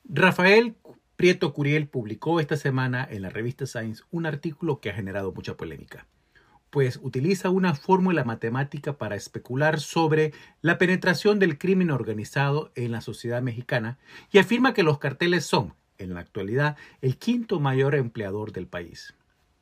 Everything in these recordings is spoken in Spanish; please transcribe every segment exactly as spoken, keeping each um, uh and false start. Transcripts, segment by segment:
Rafael Prieto Curiel publicó esta semana en la revista Science un artículo que ha generado mucha polémica, pues utiliza una fórmula matemática para especular sobre la penetración del crimen organizado en la sociedad mexicana y afirma que los carteles son, en la actualidad, el quinto mayor empleador del país.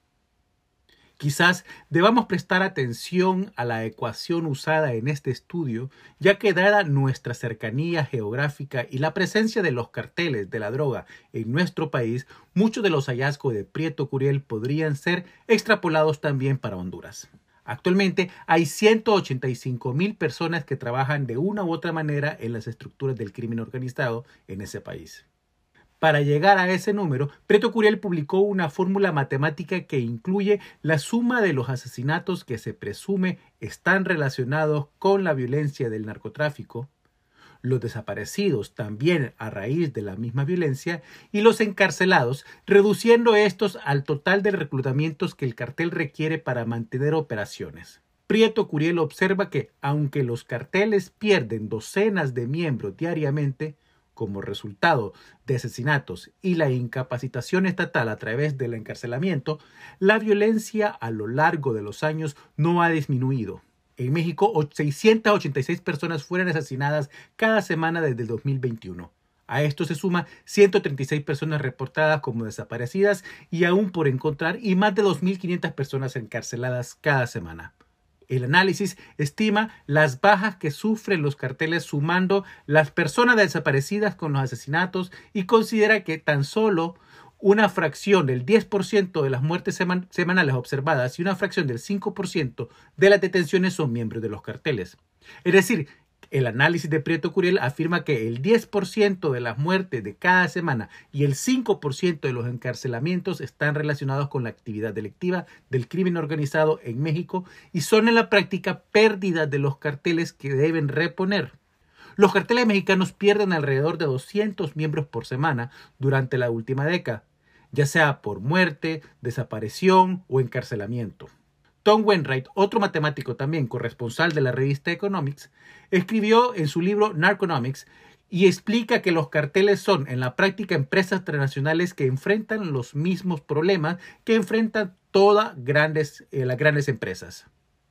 Quizás debamos prestar atención a la ecuación usada en este estudio, ya que dada nuestra cercanía geográfica y la presencia de los carteles de la droga en nuestro país, muchos de los hallazgos de Prieto Curiel podrían ser extrapolados también para Honduras. Actualmente hay ciento ochenta y cinco mil personas que trabajan de una u otra manera en las estructuras del crimen organizado en ese país. Para llegar a ese número, Prieto Curiel publicó una fórmula matemática que incluye la suma de los asesinatos que se presume están relacionados con la violencia del narcotráfico, los desaparecidos también a raíz de la misma violencia y los encarcelados, reduciendo estos al total de reclutamientos que el cartel requiere para mantener operaciones. Prieto Curiel observa que, aunque los carteles pierden docenas de miembros diariamente, como resultado de asesinatos y la incapacitación estatal a través del encarcelamiento, la violencia a lo largo de los años no ha disminuido. En México, seiscientas ochenta y seis personas fueron asesinadas cada semana desde el dos mil veintiuno. A esto se suma ciento treinta y seis personas reportadas como desaparecidas y aún por encontrar y más de dos mil quinientas personas encarceladas cada semana. El análisis estima las bajas que sufren los carteles sumando las personas desaparecidas con los asesinatos y considera que tan solo una fracción del diez por ciento de las muertes seman- semanales observadas y una fracción del cinco por ciento de las detenciones son miembros de los carteles. Es decir, el análisis de Prieto Curiel afirma que el diez por ciento de las muertes de cada semana y el cinco por ciento de los encarcelamientos están relacionados con la actividad delictiva del crimen organizado en México y son en la práctica pérdidas de los carteles que deben reponer. Los carteles mexicanos pierden alrededor de doscientos miembros por semana durante la última década, ya sea por muerte, desaparición o encarcelamiento. Tom Wainwright, otro matemático también corresponsal de la revista Economics, escribió en su libro Narconomics y explica que los carteles son en la práctica empresas transnacionales que enfrentan los mismos problemas que enfrentan todas grandes, eh, las grandes empresas.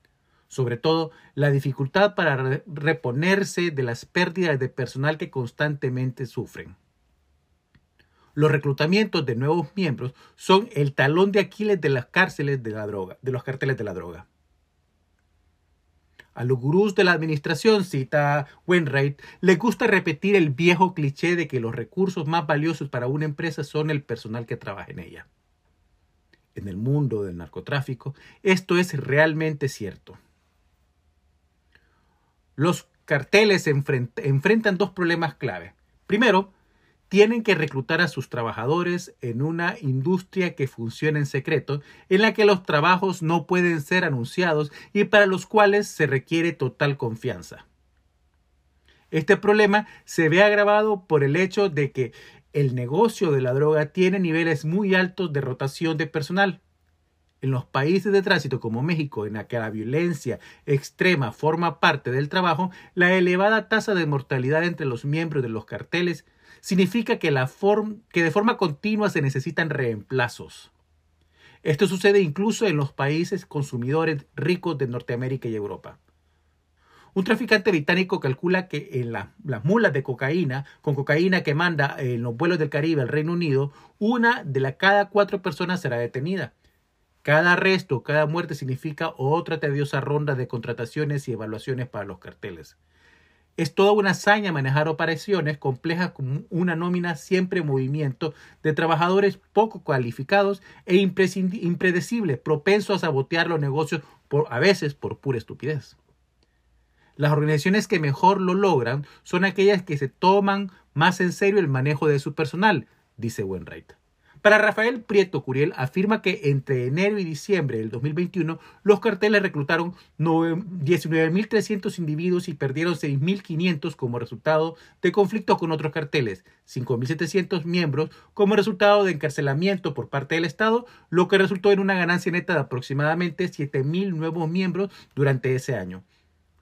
Sobre todo, la dificultad para re- reponerse de las pérdidas de personal que constantemente sufren. Los reclutamientos de nuevos miembros son el talón de Aquiles de las cárceles de la droga, de los carteles de la droga. A los gurús de la administración, cita Wainwright, les gusta repetir el viejo cliché de que los recursos más valiosos para una empresa son el personal que trabaja en ella. En el mundo del narcotráfico, esto es realmente cierto. Los carteles enfrent- enfrentan dos problemas clave. Primero, tienen que reclutar a sus trabajadores en una industria que funciona en secreto, en la que los trabajos no pueden ser anunciados y para los cuales se requiere total confianza. Este problema se ve agravado por el hecho de que el negocio de la droga tiene niveles muy altos de rotación de personal. En los países de tránsito como México, en la que la violencia extrema forma parte del trabajo, la elevada tasa de mortalidad entre los miembros de los carteles significa que, la form- que de forma continua se necesitan reemplazos. Esto sucede incluso en los países consumidores ricos de Norteamérica y Europa. Un traficante británico calcula que en la, las mulas de cocaína, con cocaína que manda en los vuelos del Caribe al Reino Unido, una de la cada cuatro personas será detenida. Cada arresto, cada muerte significa otra tediosa ronda de contrataciones y evaluaciones para los carteles. Es toda una hazaña manejar operaciones complejas con una nómina siempre en movimiento de trabajadores poco cualificados e impredecibles, propensos a sabotear los negocios por, a veces por pura estupidez. Las organizaciones que mejor lo logran son aquellas que se toman más en serio el manejo de su personal, dice Wainwright. Para Rafael Prieto Curiel afirma que entre enero y diciembre del dos mil veintiuno los carteles reclutaron diecinueve mil trescientos individuos y perdieron seis mil quinientos como resultado de conflictos con otros carteles, cinco mil setecientos miembros como resultado de encarcelamiento por parte del Estado, lo que resultó en una ganancia neta de aproximadamente siete mil nuevos miembros durante ese año.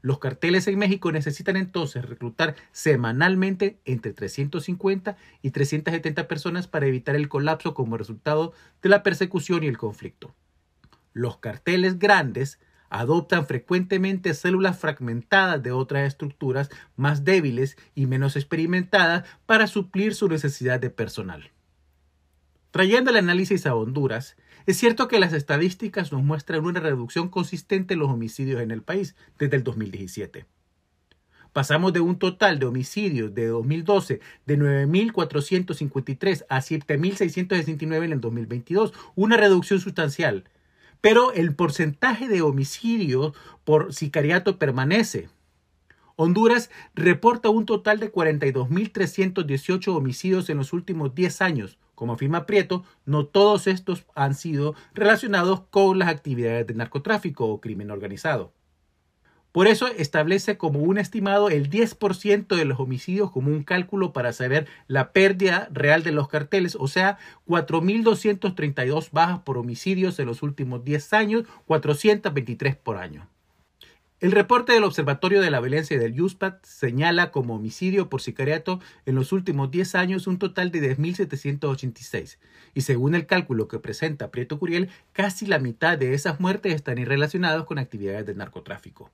Los carteles en México necesitan entonces reclutar semanalmente entre trescientas cincuenta y trescientas setenta personas para evitar el colapso como resultado de la persecución y el conflicto. Los carteles grandes adoptan frecuentemente células fragmentadas de otras estructuras más débiles y menos experimentadas para suplir su necesidad de personal. Trayendo el análisis a Honduras, es cierto que las estadísticas nos muestran una reducción consistente en los homicidios en el país desde el dos mil diecisiete. Pasamos de un total de homicidios de dos mil doce de nueve mil cuatrocientos cincuenta y tres a siete mil seiscientos sesenta y nueve en el dos mil veintidós, una reducción sustancial. Pero el porcentaje de homicidios por sicariato permanece. Honduras reporta un total de cuarenta y dos mil trescientos dieciocho homicidios en los últimos diez años. Como afirma Prieto, no todos estos han sido relacionados con las actividades de narcotráfico o crimen organizado. Por eso establece como un estimado el diez por ciento de los homicidios como un cálculo para saber la pérdida real de los carteles, o sea, cuatro mil doscientas treinta y dos bajas por homicidios en los últimos diez años, cuatrocientas veintitrés por año. El reporte del Observatorio de la Violencia del Yuspat señala como homicidio por sicariato en los últimos diez años un total de diez mil setecientos ochenta y seis, y según el cálculo que presenta Prieto Curiel, casi la mitad de esas muertes están relacionadas con actividades de narcotráfico.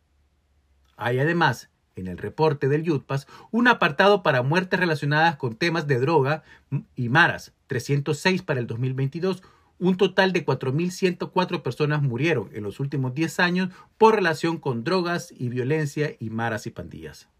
Hay además, en el reporte del Yutpas, un apartado para muertes relacionadas con temas de droga y maras, trescientos seis para el dos mil veintidós, un total de cuatro mil ciento cuatro personas murieron en los últimos diez años por relación con drogas y violencia y maras y pandillas.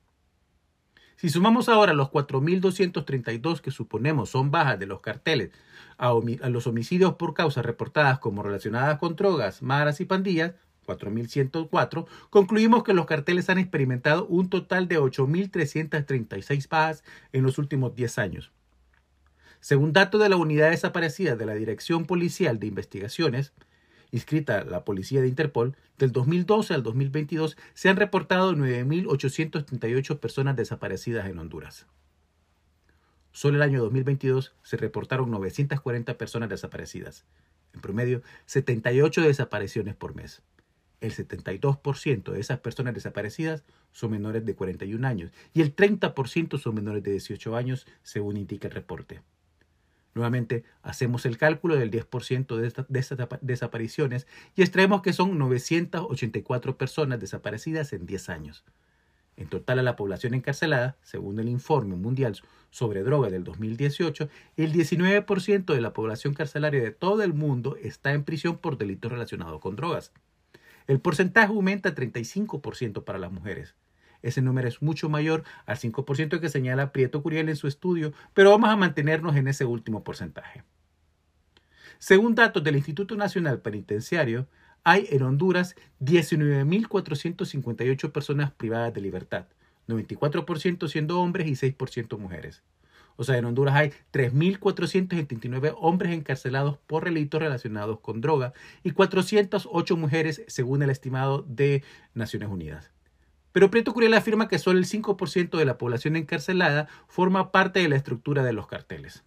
Si sumamos ahora los cuatro mil doscientos treinta y dos que suponemos son bajas de los carteles a, a los homicidios por causas reportadas como relacionadas con drogas, maras y pandillas, cuatro mil ciento cuatro, concluimos que los carteles han experimentado un total de ocho mil trescientas treinta y seis bajas en los últimos diez años. Según datos de la Unidad Desaparecida de la Dirección Policial de Investigaciones, inscrita la Policía de Interpol, del dos mil doce al dos mil veintidós se han reportado nueve mil ochocientas treinta y ocho personas desaparecidas en Honduras. Solo el año dos mil veintidós se reportaron novecientas cuarenta personas desaparecidas. En promedio, setenta y ocho desapariciones por mes. El setenta y dos por ciento de esas personas desaparecidas son menores de cuarenta y un años y el treinta por ciento son menores de dieciocho años, según indica el reporte. Nuevamente, hacemos el cálculo del diez por ciento de, esta, de estas desapariciones y extraemos que son novecientas ochenta y cuatro personas desaparecidas en diez años. En total, a la población encarcelada, según el Informe Mundial sobre Droga del dos mil dieciocho, el diecinueve por ciento de la población carcelaria de todo el mundo está en prisión por delitos relacionados con drogas. El porcentaje aumenta a treinta y cinco por ciento para las mujeres. Ese número es mucho mayor al cinco por ciento que señala Prieto Curiel en su estudio, pero vamos a mantenernos en ese último porcentaje. Según datos del Instituto Nacional Penitenciario, hay en Honduras diecinueve mil cuatrocientas cincuenta y ocho personas privadas de libertad, noventa y cuatro por ciento siendo hombres y seis por ciento mujeres. O sea, en Honduras hay tres mil cuatrocientos setenta y nueve hombres encarcelados por delitos relacionados con droga y cuatrocientas ocho mujeres, según el estimado de Naciones Unidas. Pero Prieto Curiel afirma que solo el cinco por ciento de la población encarcelada forma parte de la estructura de los carteles.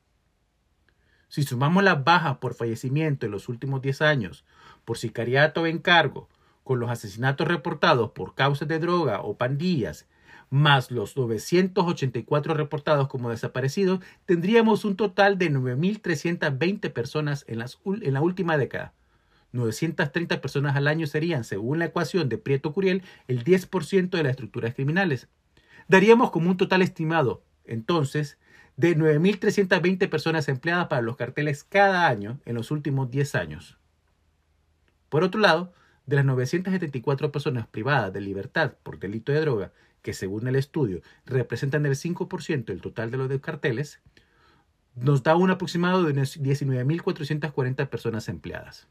Si sumamos las bajas por fallecimiento en los últimos diez años, por sicariato o encargo, con los asesinatos reportados por causas de droga o pandillas, más los novecientos ochenta y cuatro reportados como desaparecidos, tendríamos un total de nueve mil trescientas veinte personas en, las, en la última década. novecientas treinta personas al año serían, según la ecuación de Prieto Curiel, el diez por ciento de las estructuras criminales. Daríamos como un total estimado, entonces, de nueve mil trescientas veinte personas empleadas para los carteles cada año en los últimos diez años. Por otro lado, de las novecientas setenta y cuatro personas privadas de libertad por delito de droga, que según el estudio representan el cinco por ciento del total de los carteles, nos da un aproximado de diecinueve mil cuatrocientas cuarenta personas empleadas.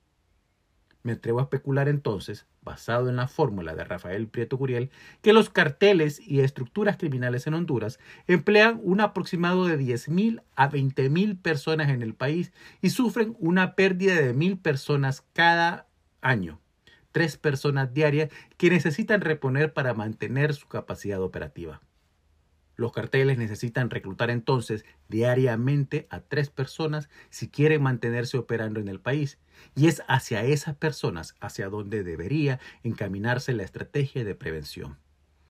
Me atrevo a especular entonces, basado en la fórmula de Rafael Prieto Curiel, que los carteles y estructuras criminales en Honduras emplean un aproximado de diez mil a veinte mil personas en el país y sufren una pérdida de mil personas cada año, tres personas diarias que necesitan reponer para mantener su capacidad operativa. Los carteles necesitan reclutar entonces diariamente a tres personas si quieren mantenerse operando en el país. Y es hacia esas personas hacia donde debería encaminarse la estrategia de prevención.